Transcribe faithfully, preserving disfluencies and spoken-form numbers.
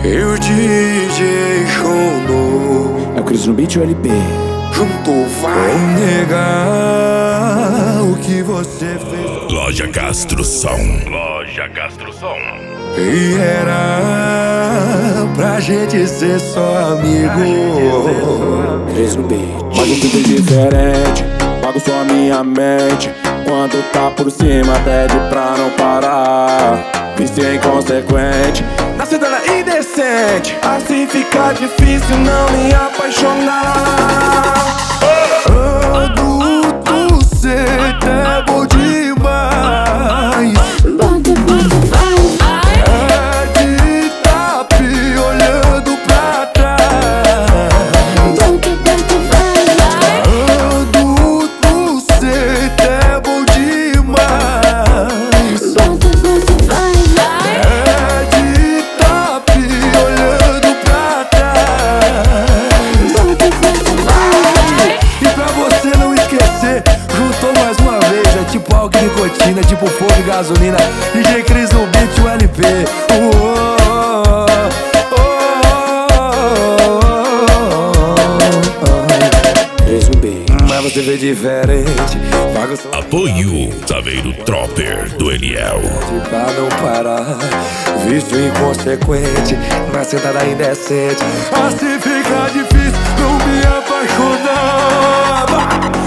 E o D J Shono é o Cris no beat e o L P. juntou, vai negar o que você fez. Loja Castro Som. Loja Castro Som. E era pra gente ser só amigo. Cris no beat. Mas eu tudo diferente, pago só a minha mente. Quando tá por cima pede pra não parar. Vício inconsequente, na cidade indecente. Assim fica difícil não me apaixonar. Adulto, cê é bom demais. Bota, bota, vai, vai. É de tapi olhando pra trás. Bota, bota, vai, vai. Adulto, cê é bom demais. Bota, bota, vai, vai. É de tapi olhando pra trás. Bota, bota, vai. E pra você não esquecer, juntou mais uma vez. É tipo álcool e nicotina, tipo fogo e gasolina. D J Cris no beat, o L P. Uou, oh, oh, oh. Cris no beat. Mas você vê diferente. Paga o seu Apoio Saveiro Tropper do Eliel. pra não parar. Vício inconsequente, na sentada indecente. Assim fica difícil não me apaixonar.